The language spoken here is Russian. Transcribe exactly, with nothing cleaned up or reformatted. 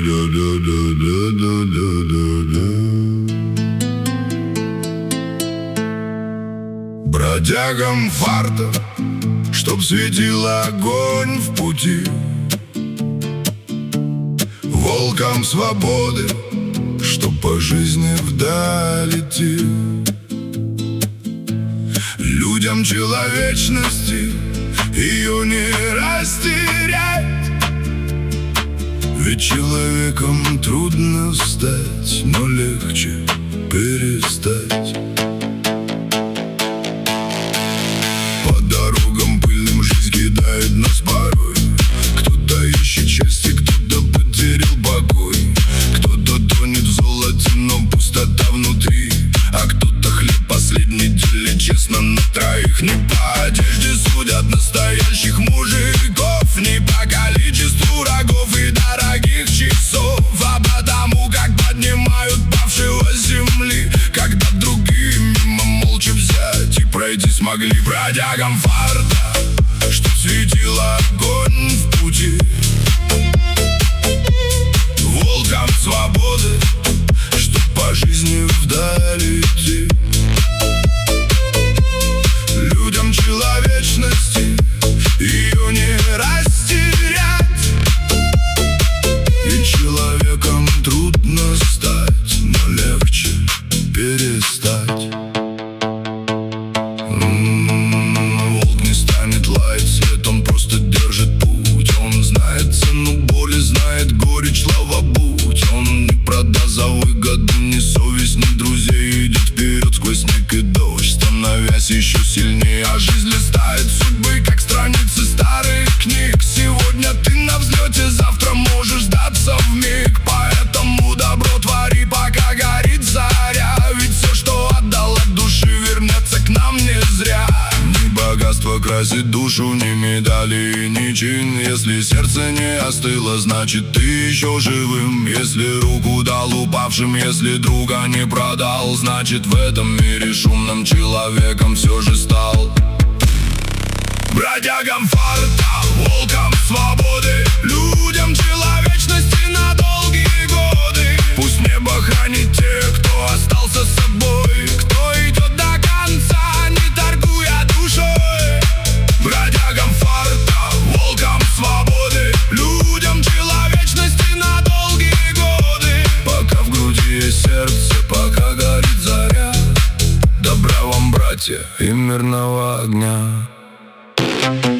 Бродягам фарта, чтоб светил огонь в пути, волкам свободы, чтоб по жизни вдаль идти, людям человечности ее не растерять. Ведь человеком трудно стать, но легче перестать. По дорогам пыльным жизнь кидает нас порой. Кто-то ищет счастье, кто-то потерял покой. Кто-то тонет в золоте, но пустота внутри. А кто-то хлеб последний делит честно на троих. Не по одежде судят настоящих мужиков, не по количеству рогов и дорогих часов, а потому как поднимают павшего с земли, когда другие мимо молча взять и пройти смогли. Бродягам фарта, чтоб светил огонь в пути, волкам свободы, чтоб по жизни вдаль идти, людям человечности ее не растерять. Ведь человеком трудно стать, но легче перестать. М-м-м, волк не станет лаять след, он просто держит путь. Он знает цену боли, знает горечь, слава будь. Он не продаст за выгоду ни совесть, ни друзей. Идет вперед сквозь снег и дождь, становясь еще сильнее. А жизнь листает судьбы, как страницы старых книг. Сегодня ты на взлете, завтра можешь сдаться вмиг. Поэтому добро твори, пока горит заря. Ведь все, что отдал от души, вернется к нам не зря. Ни богатство красит душу, ни медали, ни чин. Если сердце не остыло, значит ты еще живым. Если руку дал упавшим, если друга не продал, значит в этом мире шумным человеком все же стал. Бродягам фарта, волкам свободы, людям человечности на долгие годы. Пусть небо хранит тех, кто остался собой, кто идет до конца, не торгуя душой. Бродягам фарта, волкам свободы, людям человечности на долгие годы. Пока в груди есть сердце, пока горит заря, добра вам, братья, и мирного огня.